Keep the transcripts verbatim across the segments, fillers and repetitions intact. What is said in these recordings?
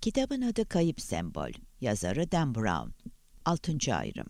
Kitabın adı Kayıp Sembol. Yazarı Dan Brown. Altıncı ayrım.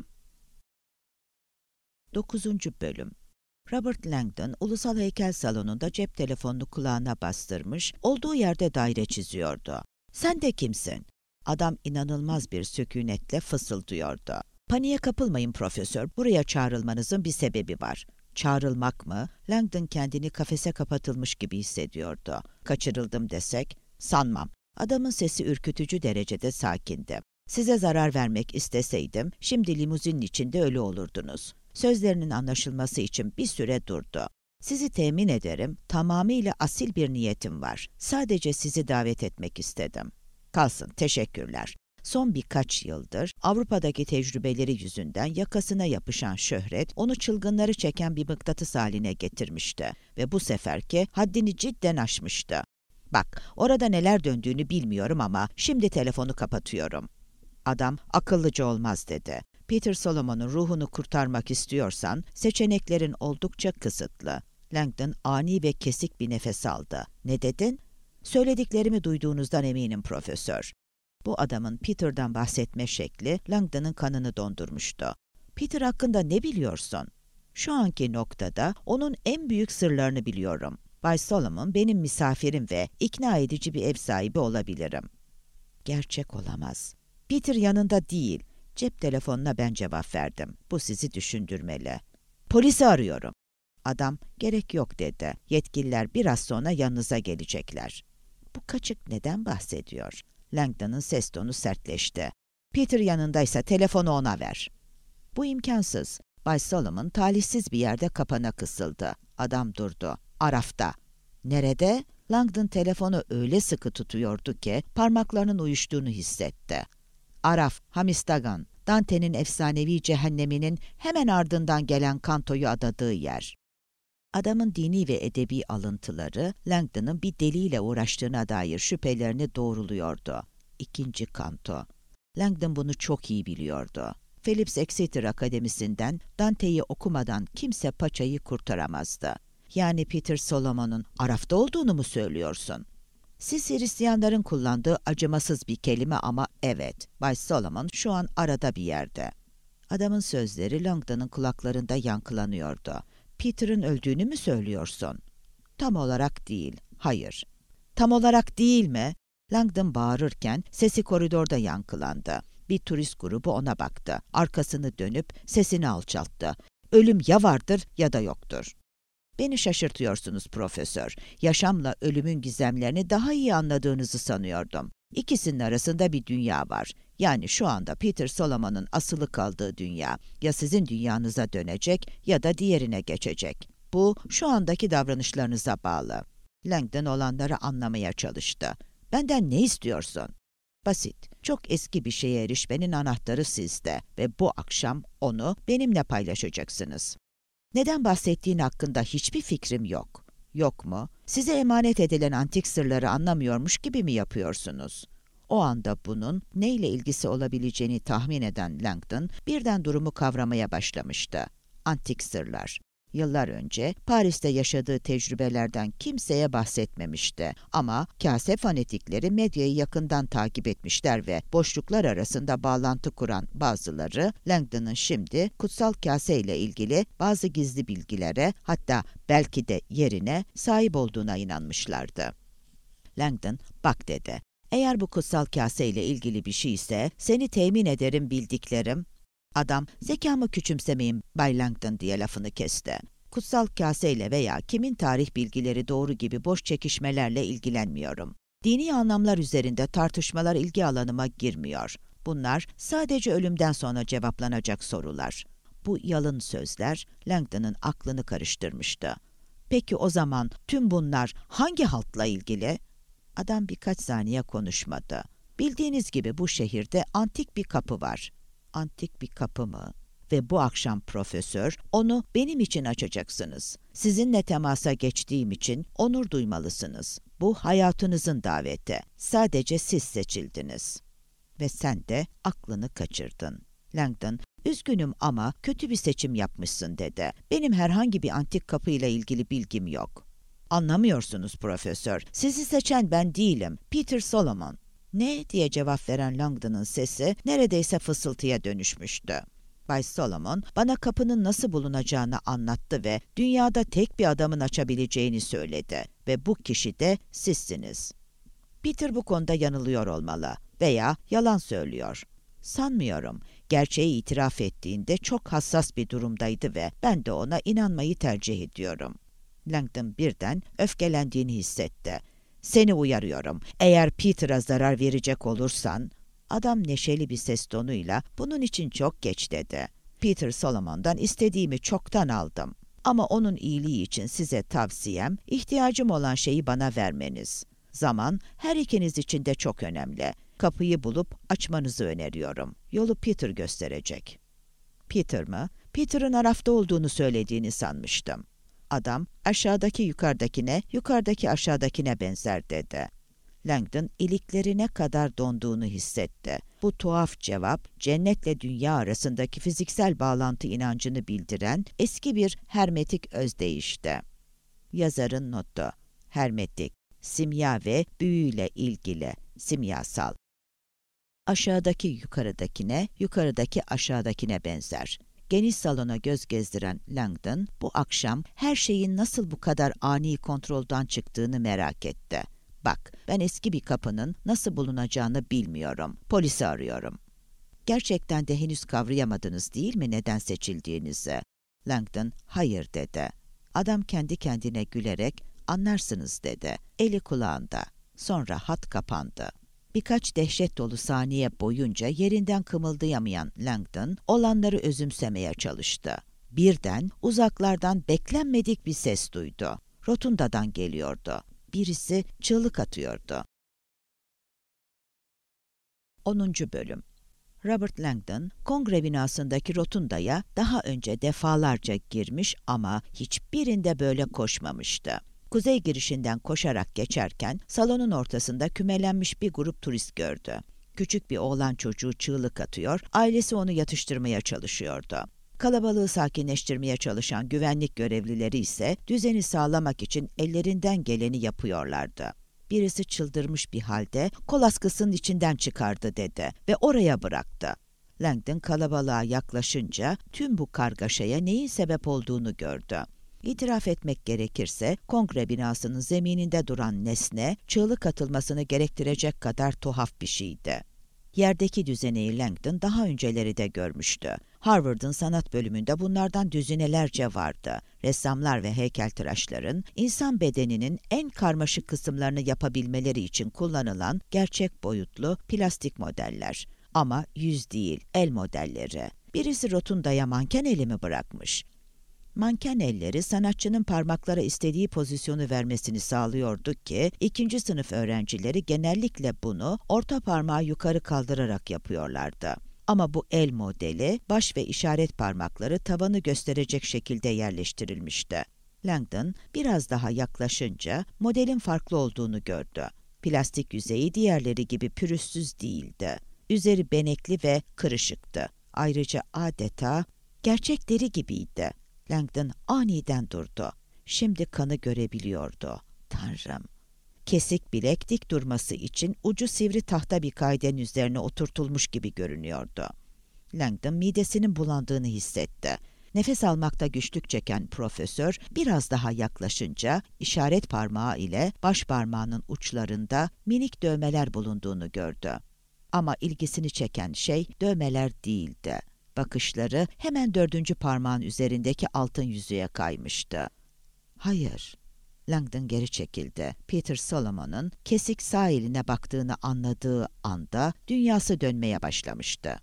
Dokuzuncu bölüm. Robert Langdon, ulusal heykel salonunda cep telefonunu kulağına bastırmış, olduğu yerde daire çiziyordu. "Sen de kimsin?" Adam inanılmaz bir sükunetle fısıldıyordu. "Paniğe kapılmayın profesör, buraya çağrılmanızın bir sebebi var." Çağrılmak mı? Langdon kendini kafese kapatılmış gibi hissediyordu. "Kaçırıldım desek?" "Sanmam." Adamın sesi ürkütücü derecede sakindi. "Size zarar vermek isteseydim, şimdi limuzinin içinde ölü olurdunuz." Sözlerinin anlaşılması için bir süre durdu. "Sizi temin ederim, tamamıyla asil bir niyetim var. Sadece sizi davet etmek istedim." "Kalsın, teşekkürler." Son birkaç yıldır Avrupa'daki tecrübeleri yüzünden yakasına yapışan şöhret, onu çılgınları çeken bir mıknatıs haline getirmişti ve bu seferki haddini cidden aşmıştı. "Bak, orada neler döndüğünü bilmiyorum ama şimdi telefonu kapatıyorum." Adam, "Akıllıca olmaz." dedi. "Peter Solomon'un ruhunu kurtarmak istiyorsan seçeneklerin oldukça kısıtlı." Langdon ani ve kesik bir nefes aldı. "Ne dedin?" "Söylediklerimi duyduğunuzdan eminim profesör." Bu adamın Peter'dan bahsetme şekli Langdon'ın kanını dondurmuştu. "Peter hakkında ne biliyorsun?" "Şu anki noktada onun en büyük sırlarını biliyorum. Bay Solomon benim misafirim ve ikna edici bir ev sahibi olabilirim." "Gerçek olamaz." "Peter yanında değil." Cep telefonuna ben cevap verdim. "Bu sizi düşündürmeli." "Polisi arıyorum." Adam, "Gerek yok." dedi. "Yetkililer biraz sonra yanınıza gelecekler." Bu kaçık neden bahsediyor? Langdon'ın ses tonu sertleşti. "Peter yanındaysa telefonu ona ver." "Bu imkansız." Bay Solomon talihsiz bir yerde kapana kısıldı. Adam durdu. "Araf'ta." "Nerede?" Langdon telefonu öyle sıkı tutuyordu ki parmaklarının uyuştuğunu hissetti. "Araf, Hamistagan, Dante'nin efsanevi cehenneminin hemen ardından gelen kantoyu adadığı yer." Adamın dini ve edebi alıntıları Langdon'ın bir deliyle uğraştığına dair şüphelerini doğruluyordu. İkinci kanto. Langdon bunu çok iyi biliyordu. Phillips Exeter Akademisi'nden Dante'yi okumadan kimse paçayı kurtaramazdı. "Yani Peter Solomon'un Araf'ta olduğunu mu söylüyorsun?" "Siz Hristiyanların kullandığı acımasız bir kelime ama evet, Bay Solomon şu an arada bir yerde." Adamın sözleri Langdon'ın kulaklarında yankılanıyordu. "Peter'ın öldüğünü mü söylüyorsun?" "Tam olarak değil, hayır." "Tam olarak değil mi?" Langdon bağırırken sesi koridorda yankılandı. Bir turist grubu ona baktı. Arkasını dönüp sesini alçalttı. "Ölüm ya vardır ya da yoktur." "Beni şaşırtıyorsunuz profesör. Yaşamla ölümün gizemlerini daha iyi anladığınızı sanıyordum. İkisinin arasında bir dünya var. Yani şu anda Peter Solomon'un asılı kaldığı dünya. Ya sizin dünyanıza dönecek ya da diğerine geçecek. Bu şu andaki davranışlarınıza bağlı." Langdon olanları anlamaya çalıştı. "Benden ne istiyorsun?" "Basit. Çok eski bir şeye erişmenin anahtarı sizde ve bu akşam onu benimle paylaşacaksınız." "Neden bahsettiğin hakkında hiçbir fikrim yok." "Yok mu? Size emanet edilen antik sırları anlamıyormuş gibi mi yapıyorsunuz?" O anda bunun neyle ilgisi olabileceğini tahmin eden Langdon birden durumu kavramaya başlamıştı. Antik sırlar. Yıllar önce Paris'te yaşadığı tecrübelerden kimseye bahsetmemişti. Ama kase fanatikleri medyayı yakından takip etmişler ve boşluklar arasında bağlantı kuran bazıları Langdon'ın şimdi kutsal kase ile ilgili bazı gizli bilgilere, hatta belki de yerine sahip olduğuna inanmışlardı. Langdon, "Bak." dedi. "Eğer bu kutsal kase ile ilgili bir şey ise seni temin ederim bildiklerim." Adam, "Zekamı küçümsemeyin Bay Langdon." diye lafını kesti. "Kutsal kaseyle veya kimin tarih bilgileri doğru gibi boş çekişmelerle ilgilenmiyorum. Dini anlamlar üzerinde tartışmalar ilgi alanıma girmiyor. Bunlar sadece ölümden sonra cevaplanacak sorular." Bu yalın sözler Langdon'ın aklını karıştırmıştı. "Peki o zaman tüm bunlar hangi halkla ilgili?" Adam birkaç saniye konuşmadı. "Bildiğiniz gibi bu şehirde antik bir kapı var." "Antik bir kapı mı?" "Ve bu akşam profesör, onu benim için açacaksınız. Sizinle temasa geçtiğim için onur duymalısınız. Bu hayatınızın daveti. Sadece siz seçildiniz." "Ve sen de aklını kaçırdın." Langdon, "Üzgünüm ama kötü bir seçim yapmışsın." dedi. "Benim herhangi bir antik kapıyla ilgili bilgim yok." "Anlamıyorsunuz profesör. Sizi seçen ben değilim. Peter Solomon." "Ne?" diye cevap veren Langdon'ın sesi neredeyse fısıltıya dönüşmüştü. Bay Solomon bana kapının nasıl bulunacağını anlattı ve dünyada tek bir adamın açabileceğini söyledi ve bu kişi de sizsiniz. Peter bu konuda yanılıyor olmalı veya yalan söylüyor. Sanmıyorum. Gerçeği itiraf ettiğinde çok hassas bir durumdaydı ve ben de ona inanmayı tercih ediyorum. Langdon birden öfkelendiğini hissetti. "Seni uyarıyorum. Eğer Peter'a zarar verecek olursan..." Adam neşeli bir ses tonuyla "Bunun için çok geç" dedi. "Peter Solomon'dan istediğimi çoktan aldım. Ama onun iyiliği için size tavsiyem, ihtiyacım olan şeyi bana vermeniz. Zaman her ikiniz için de çok önemli. Kapıyı bulup açmanızı öneriyorum. Yolu Peter gösterecek." "Peter mı? Peter'ın Araf'ta olduğunu söylediğini sanmıştım." Adam, "Aşağıdaki yukarıdakine, yukarıdaki aşağıdakine benzer" dedi. Langdon iliklerine kadar donduğunu hissetti. Bu tuhaf cevap, cennetle dünya arasındaki fiziksel bağlantı inancını bildiren eski bir hermetik özdeyişti. Yazarın notu: hermetik, simya ve büyüyle ilgili, simyasal. Aşağıdaki yukarıdakine, yukarıdaki aşağıdakine benzer. Geniş salona göz gezdiren Langdon, bu akşam her şeyin nasıl bu kadar ani kontrolden çıktığını merak etti. "Bak, ben eski bir kapının nasıl bulunacağını bilmiyorum. Polisi arıyorum." "Gerçekten de henüz kavrayamadınız değil mi neden seçildiğinizi?" Langdon, "Hayır" dedi. Adam kendi kendine gülerek, "Anlarsınız" dedi. Eli kulağında. Sonra hat kapandı. Birkaç dehşet dolu saniye boyunca yerinden kımıldayamayan Langdon, olanları özümsemeye çalıştı. Birden uzaklardan beklenmedik bir ses duydu. Rotundadan geliyordu. Birisi çığlık atıyordu. onuncu Bölüm. Robert Langdon, kongre binasındaki rotundaya daha önce defalarca girmiş ama hiçbirinde böyle koşmamıştı. Kuzey girişinden koşarak geçerken salonun ortasında kümelenmiş bir grup turist gördü. Küçük bir oğlan çocuğu çığlık atıyor, ailesi onu yatıştırmaya çalışıyordu. Kalabalığı sakinleştirmeye çalışan güvenlik görevlileri ise düzeni sağlamak için ellerinden geleni yapıyorlardı. Birisi çıldırmış bir halde "Kol askısının içinden çıkardı" dedi ve oraya bıraktı. Langdon kalabalığa yaklaşınca tüm bu kargaşaya neyin sebep olduğunu gördü. İtiraf etmek gerekirse kongre binasının zemininde duran nesne çığlık atılmasını gerektirecek kadar tuhaf bir şeydi. Yerdeki düzeneyi Langdon daha önceleri de görmüştü. Harvard'ın sanat bölümünde bunlardan düzinelerce vardı. Ressamlar ve heykeltıraşların insan bedeninin en karmaşık kısımlarını yapabilmeleri için kullanılan gerçek boyutlu plastik modeller. Ama yüz değil, el modelleri. Birisi rotundaya manken eli mi bırakmış? Manken elleri sanatçının parmaklara istediği pozisyonu vermesini sağlıyordu ki ikinci sınıf öğrencileri genellikle bunu orta parmağı yukarı kaldırarak yapıyorlardı. Ama bu el modeli baş ve işaret parmakları tavanı gösterecek şekilde yerleştirilmişti. Langdon biraz daha yaklaşınca modelin farklı olduğunu gördü. Plastik yüzeyi diğerleri gibi pürüzsüz değildi. Üzeri benekli ve kırışıktı. Ayrıca adeta gerçek deri gibiydi. Langdon aniden durdu. Şimdi kanı görebiliyordu. Tanrım! Kesik bilek dik durması için ucu sivri tahta bir kaydenin üzerine oturtulmuş gibi görünüyordu. Langdon midesinin bulandığını hissetti. Nefes almakta güçlük çeken profesör biraz daha yaklaşınca işaret parmağı ile baş parmağının uçlarında minik dövmeler bulunduğunu gördü. Ama ilgisini çeken şey dövmeler değildi. Bakışları hemen dördüncü parmağın üzerindeki altın yüzüğe kaymıştı. "Hayır." Langdon geri çekildi. Peter Solomon'un kesik sağ eline baktığını anladığı anda dünyası dönmeye başlamıştı.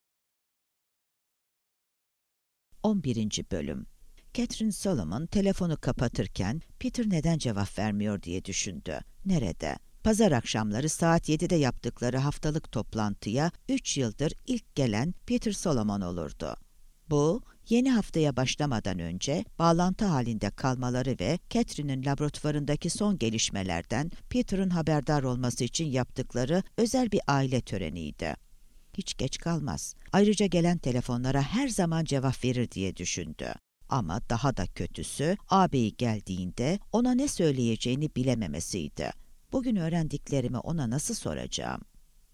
on birinci Bölüm. Catherine Solomon telefonu kapatırken Peter neden cevap vermiyor diye düşündü. Nerede? Pazar akşamları saat yedide yaptıkları haftalık toplantıya üç yıldır ilk gelen Peter Solomon olurdu. Bu, yeni haftaya başlamadan önce bağlantı halinde kalmaları ve Catherine'in laboratuvarındaki son gelişmelerden Peter'ın haberdar olması için yaptıkları özel bir aile töreniydi. Hiç geç kalmaz. Ayrıca gelen telefonlara her zaman cevap verir diye düşündü. Ama daha da kötüsü, ağabeyi geldiğinde ona ne söyleyeceğini bilememesiydi. Bugün öğrendiklerimi ona nasıl soracağım?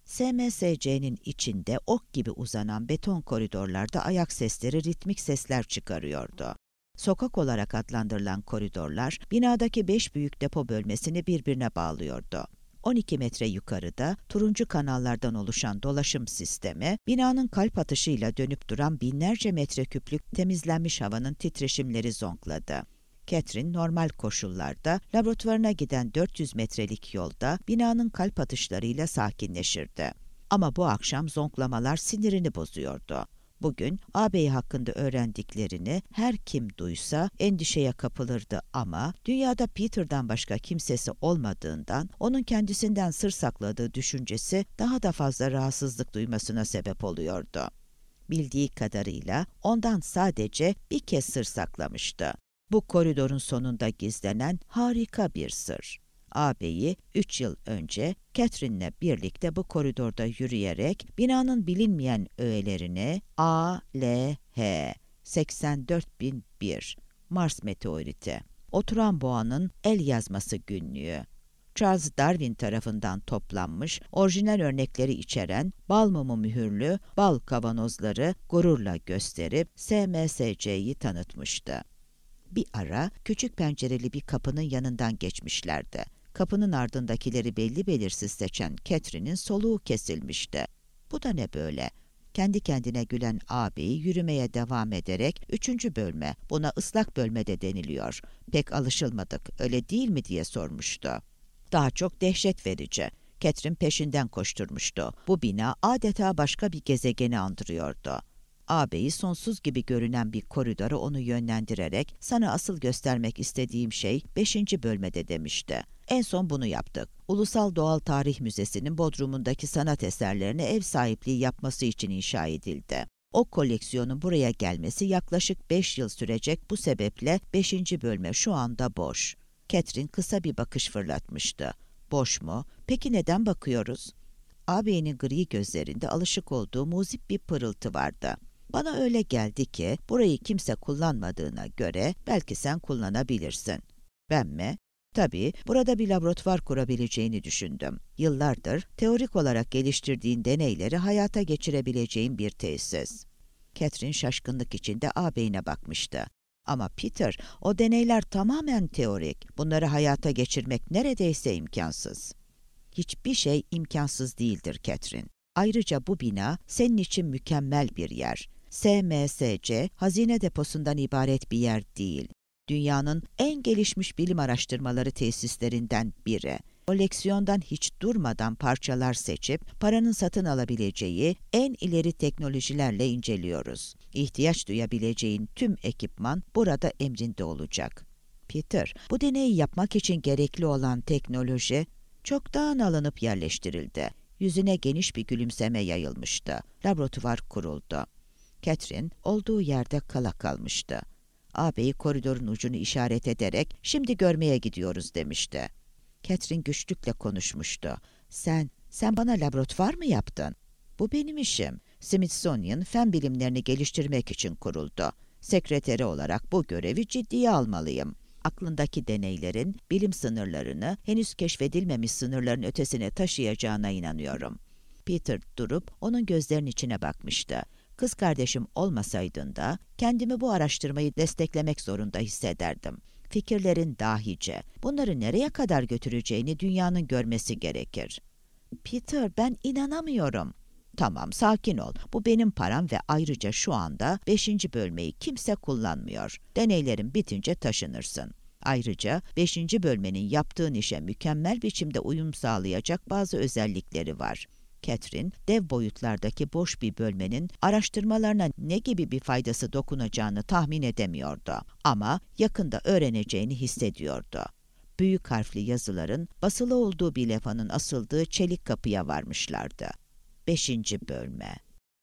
S M S C'nin içinde ok gibi uzanan beton koridorlarda ayak sesleri ritmik sesler çıkarıyordu. Sokak olarak adlandırılan koridorlar, binadaki beş büyük depo bölmesini birbirine bağlıyordu. on iki metre yukarıda turuncu kanallardan oluşan dolaşım sistemi, binanın kalp atışıyla dönüp duran binlerce metreküplük temizlenmiş havanın titreşimleri zonkladı. Catherine normal koşullarda laboratuvarına giden dört yüz metrelik yolda binanın kalp atışlarıyla sakinleşirdi. Ama bu akşam zonklamalar sinirini bozuyordu. Bugün ağabeyi hakkında öğrendiklerini her kim duysa endişeye kapılırdı ama dünyada Peter'dan başka kimsesi olmadığından onun kendisinden sır sakladığı düşüncesi daha da fazla rahatsızlık duymasına sebep oluyordu. Bildiği kadarıyla ondan sadece bir kez sır saklamıştı. Bu koridorun sonunda gizlenen harika bir sır. Ağabeyi üç yıl önce Catherine'le birlikte bu koridorda yürüyerek binanın bilinmeyen öğelerini A L H seksen dört bin bir Mars meteoriti, oturan boğanın el yazması günlüğü, Charles Darwin tarafından toplanmış orijinal örnekleri içeren bal mumu mühürlü bal kavanozları gururla gösterip S M S C'yi tanıtmıştı. Bir ara küçük pencereli bir kapının yanından geçmişlerdi. Kapının ardındakileri belli belirsiz seçen Catherine'in soluğu kesilmişti. Bu da ne böyle? Kendi kendine gülen ağabeyi yürümeye devam ederek üçüncü bölme, buna ıslak bölme de deniliyor. Pek alışılmadık, öyle değil mi diye sormuştu. Daha çok dehşet verici. Catherine peşinden koşturmuştu. Bu bina adeta başka bir gezegeni andırıyordu. Ağabeyi sonsuz gibi görünen bir koridora onu yönlendirerek sana asıl göstermek istediğim şey beşinci bölmede demişti. En son bunu yaptık. Ulusal Doğal Tarih Müzesi'nin bodrumundaki sanat eserlerine ev sahipliği yapması için inşa edildi. O koleksiyonun buraya gelmesi yaklaşık beş yıl sürecek, bu sebeple beşinci bölme şu anda boş. Catherine kısa bir bakış fırlatmıştı. Boş mu? Peki neden bakıyoruz? Ağabeyinin gri gözlerinde alışık olduğu muzip bir pırıltı vardı. Bana öyle geldi ki burayı kimse kullanmadığına göre belki sen kullanabilirsin. Ben mi? Tabii, burada bir laboratuvar kurabileceğini düşündüm. Yıllardır teorik olarak geliştirdiğin deneyleri hayata geçirebileceğin bir tesis. Catherine şaşkınlık içinde ağabeyine bakmıştı. Ama Peter, o deneyler tamamen teorik. Bunları hayata geçirmek neredeyse imkansız. Hiçbir şey imkansız değildir Catherine. Ayrıca bu bina senin için mükemmel bir yer. S M S C, hazine deposundan ibaret bir yer değil. Dünyanın en gelişmiş bilim araştırmaları tesislerinden biri. Koleksiyondan hiç durmadan parçalar seçip paranın satın alabileceği en ileri teknolojilerle inceliyoruz. İhtiyaç duyabileceğin tüm ekipman burada emrinde olacak. Peter, bu deneyi yapmak için gerekli olan teknoloji çoktan alınıp yerleştirildi. Yüzüne geniş bir gülümseme yayılmıştı. Laboratuvar kuruldu. Catherine olduğu yerde kala kalmıştı. Ağabeyi koridorun ucunu işaret ederek "Şimdi görmeye gidiyoruz" demişti. Catherine güçlükle konuşmuştu. Sen, sen bana laboratuvar mı yaptın? Bu benim işim. Smithsonian fen bilimlerini geliştirmek için kuruldu. Sekreteri olarak bu görevi ciddiye almalıyım. Aklındaki deneylerin bilim sınırlarını henüz keşfedilmemiş sınırların ötesine taşıyacağına inanıyorum. Peter durup onun gözlerinin içine bakmıştı. Kız kardeşim olmasaydın da kendimi bu araştırmayı desteklemek zorunda hissederdim. Fikirlerin dahice. Bunları nereye kadar götüreceğini dünyanın görmesi gerekir. Peter, ben inanamıyorum. Tamam, sakin ol. Bu benim param ve ayrıca şu anda beşinci bölmeyi kimse kullanmıyor. Deneylerin bitince taşınırsın. Ayrıca beşinci bölmenin yaptığın işe mükemmel biçimde uyum sağlayacak bazı özellikleri var. Catherine, dev boyutlardaki boş bir bölmenin araştırmalarına ne gibi bir faydası dokunacağını tahmin edemiyordu. Ama yakında öğreneceğini hissediyordu. Büyük harfli yazıların basılı olduğu bir levhanın asıldığı çelik kapıya varmışlardı. Beşinci bölme.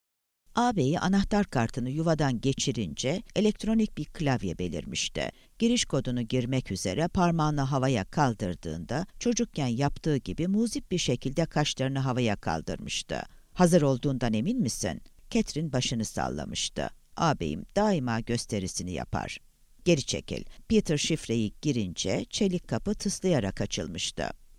Ağabeyi anahtar kartını yuvadan geçirince elektronik bir klavye belirmişti. Giriş kodunu girmek üzere parmağını havaya kaldırdığında çocukken yaptığı gibi muzip bir şekilde kaşlarını havaya kaldırmıştı. Hazır olduğundan emin misin? Catherine başını sallamıştı. Ağabeyim daima gösterisini yapar. Geri çekil. Peter şifreyi girince çelik kapı tıslayarak açılmıştı.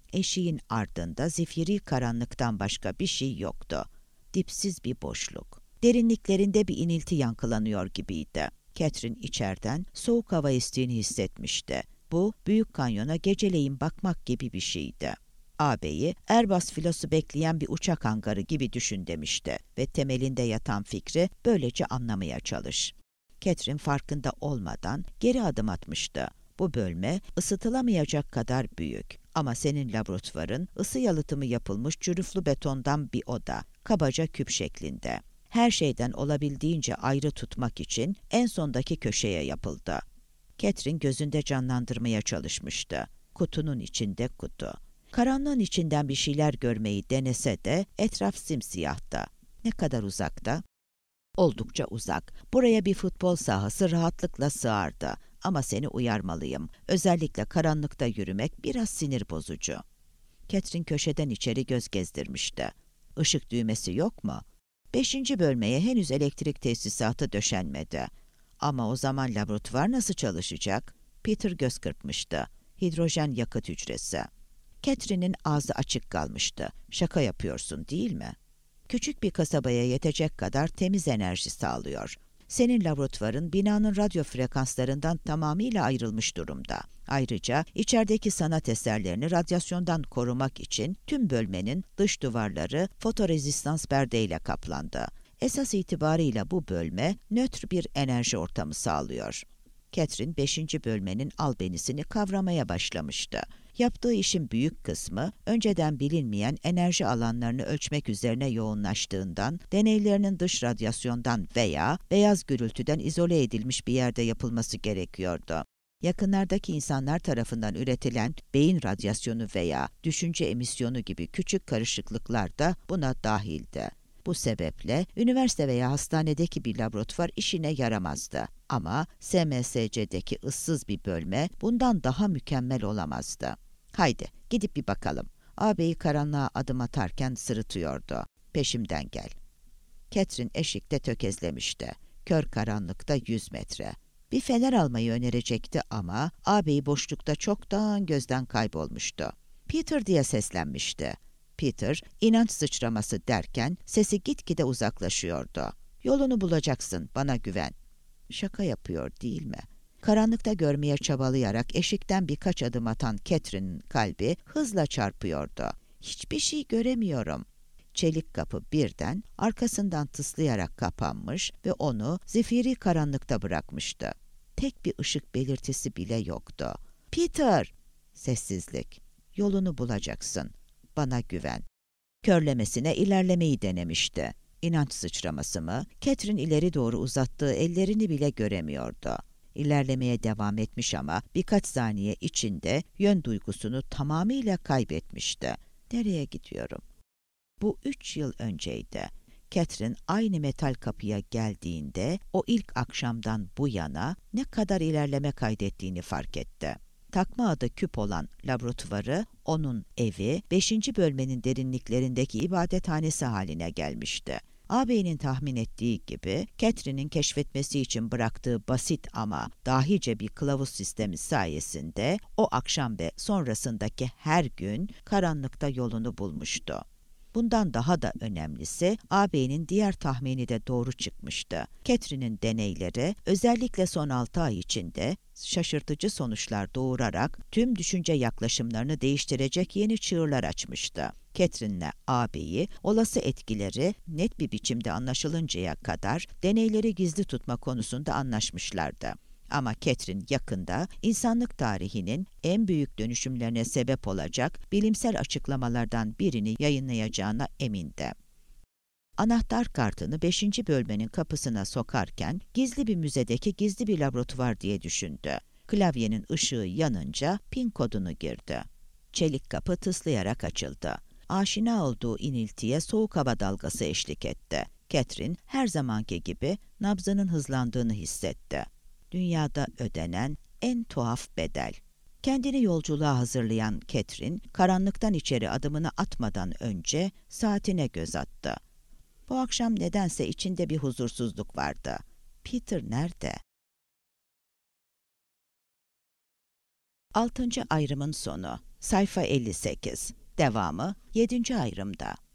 Eşiğin ardında zifiri karanlıktan başka bir şey yoktu. Dipsiz bir boşluk. Derinliklerinde bir inilti yankılanıyor gibiydi. Catherine içeriden soğuk hava estiğini hissetmişti. Bu, Büyük Kanyon'a geceleyin bakmak gibi bir şeydi. Ağabeyi, Airbus filosu bekleyen bir uçak hangarı gibi düşün demişti ve temelinde yatan fikri böylece anlamaya çalış. Catherine farkında olmadan geri adım atmıştı. Bu bölme ısıtılamayacak kadar büyük. Ama senin laboratuvarın ısı yalıtımı yapılmış cürüflü betondan bir oda, kabaca küp şeklinde. Her şeyden olabildiğince ayrı tutmak için en sondaki köşeye yapıldı. Catherine gözünde canlandırmaya çalışmıştı. Kutunun içinde kutu. Karanlığın içinden bir şeyler görmeyi denese de etraf simsiyahtı. Ne kadar uzakta? Oldukça uzak. Buraya bir futbol sahası rahatlıkla sığardı. Ama seni uyarmalıyım. Özellikle karanlıkta yürümek biraz sinir bozucu. Catherine köşeden içeri göz gezdirmişti. Işık düğmesi yok mu? Beşinci bölmeye henüz elektrik tesisatı döşenmedi. Ama o zaman laboratuvar nasıl çalışacak? Peter göz kırpmıştı. Hidrojen yakıt hücresi. Catherine'in ağzı açık kalmıştı. Şaka yapıyorsun değil mi? Küçük bir kasabaya yetecek kadar temiz enerji sağlıyor. Senin laboratuvarın binanın radyo frekanslarından tamamıyla ayrılmış durumda. Ayrıca içerideki sanat eserlerini radyasyondan korumak için tüm bölmenin dış duvarları fotorezistans perdeyle kaplandı. Esas itibarıyla bu bölme nötr bir enerji ortamı sağlıyor. Catherine beşinci bölmenin albenisini kavramaya başlamıştı. Yaptığı işin büyük kısmı önceden bilinmeyen enerji alanlarını ölçmek üzerine yoğunlaştığından, deneylerinin dış radyasyondan veya beyaz gürültüden izole edilmiş bir yerde yapılması gerekiyordu. Yakınlardaki insanlar tarafından üretilen beyin radyasyonu veya düşünce emisyonu gibi küçük karışıklıklar da buna dahildi. Bu sebeple üniversite veya hastanedeki bir laboratuvar işine yaramazdı. Ama S M S C'deki ıssız bir bölme bundan daha mükemmel olamazdı. Haydi gidip bir bakalım. Ağabeyi karanlığa adım atarken sırıtıyordu. Peşimden gel. Catherine eşikte tökezlemişti. Kör karanlıkta yüz metre. Bir fener almayı önerecekti ama ağabeyi boşlukta çoktan gözden kaybolmuştu. Peter diye seslenmişti. Peter, inanç sıçraması derken sesi gitgide uzaklaşıyordu. Yolunu bulacaksın, bana güven. Şaka yapıyor değil mi? Karanlıkta görmeye çabalayarak eşikten birkaç adım atan Catherine'in kalbi hızla çarpıyordu. Hiçbir şey göremiyorum. Çelik kapı birden arkasından tıslayarak kapanmış ve onu zifiri karanlıkta bırakmıştı. Tek bir ışık belirtisi bile yoktu. Peter! Sessizlik. Yolunu bulacaksın. Bana güven. Körlemesine ilerlemeyi denemişti. İnanç sıçraması mı? Catherine ileri doğru uzattığı ellerini bile göremiyordu. İlerlemeye devam etmiş ama birkaç saniye içinde yön duygusunu tamamıyla kaybetmişti. Nereye gidiyorum? Bu üç yıl önceydi. Catherine aynı metal kapıya geldiğinde o ilk akşamdan bu yana ne kadar ilerleme kaydettiğini fark etti. Takma adı küp olan laboratuvarı, onun evi, beşinci bölmenin derinliklerindeki ibadethanesi haline gelmişti. Ağabeyinin tahmin ettiği gibi, Catherine'in keşfetmesi için bıraktığı basit ama dahice bir kılavuz sistemi sayesinde o akşam ve sonrasındaki her gün karanlıkta yolunu bulmuştu. Bundan daha da önemlisi, ağabeyinin diğer tahmini de doğru çıkmıştı. Catherine'in deneyleri özellikle son altı ay içinde şaşırtıcı sonuçlar doğurarak tüm düşünce yaklaşımlarını değiştirecek yeni çığırlar açmıştı. Catherine'le ağabeyi olası etkileri net bir biçimde anlaşılıncaya kadar deneyleri gizli tutma konusunda anlaşmışlardı. Ama Catherine yakında insanlık tarihinin en büyük dönüşümlerine sebep olacak bilimsel açıklamalardan birini yayınlayacağına emindi. Anahtar kartını beşinci bölmenin kapısına sokarken gizli bir müzedeki gizli bir laboratuvar diye düşündü. Klavyenin ışığı yanınca pin kodunu girdi. Çelik kapı tıslayarak açıldı. Aşina olduğu iniltiye soğuk hava dalgası eşlik etti. Catherine her zamanki gibi nabzının hızlandığını hissetti. Dünyada ödenen en tuhaf bedel. Kendini yolculuğa hazırlayan Catherine, karanlıktan içeri adımını atmadan önce saatine göz attı. Bu akşam nedense içinde bir huzursuzluk vardı. Peter nerede? Altıncı ayrımın sonu. Sayfa elli sekiz. Devamı yedinci ayrımda.